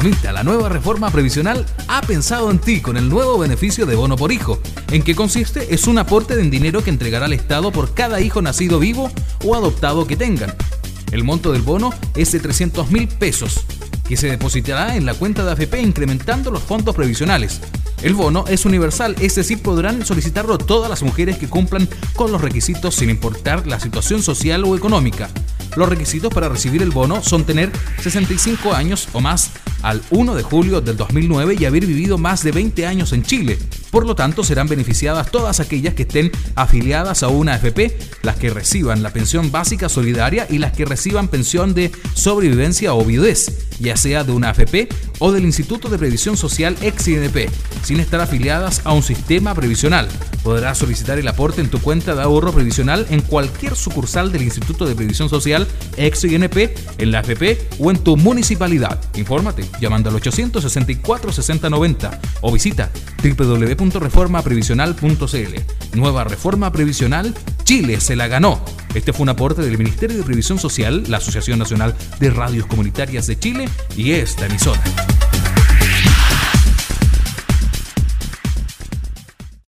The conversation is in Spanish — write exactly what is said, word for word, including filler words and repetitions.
Mamita, la nueva reforma previsional ha pensado en ti con el nuevo beneficio de bono por hijo. ¿En qué consiste? Es un aporte de dinero que entregará el Estado por cada hijo nacido vivo o adoptado que tengan. El monto del bono es de trescientos mil pesos, que se depositará en la cuenta de A F P incrementando los fondos previsionales. El bono es universal, es decir, podrán solicitarlo todas las mujeres que cumplan con los requisitos sin importar la situación social o económica. Los requisitos para recibir el bono son tener sesenta y cinco años o más al primero de julio del dos mil nueve y haber vivido más de veinte años en Chile. Por lo tanto, serán beneficiadas todas aquellas que estén afiliadas a una A F P, las que reciban la pensión básica solidaria y las que reciban pensión de sobrevivencia o viudez, ya sea de una A F P o del Instituto de Previsión Social ex I N P, sin estar afiliadas a un sistema previsional. Podrás solicitar el aporte en tu cuenta de ahorro previsional en cualquier sucursal del Instituto de Previsión Social ex I N P, en la A F P o en tu municipalidad. Infórmate llamando al ochocientos sesenta y cuatro sesenta noventa o visita doble u doble u doble u punto reforma previsional punto c l. Nueva reforma previsional, Chile se la ganó. Este fue un aporte del Ministerio de Previsión Social, la Asociación Nacional de Radios Comunitarias de Chile y esta emisora.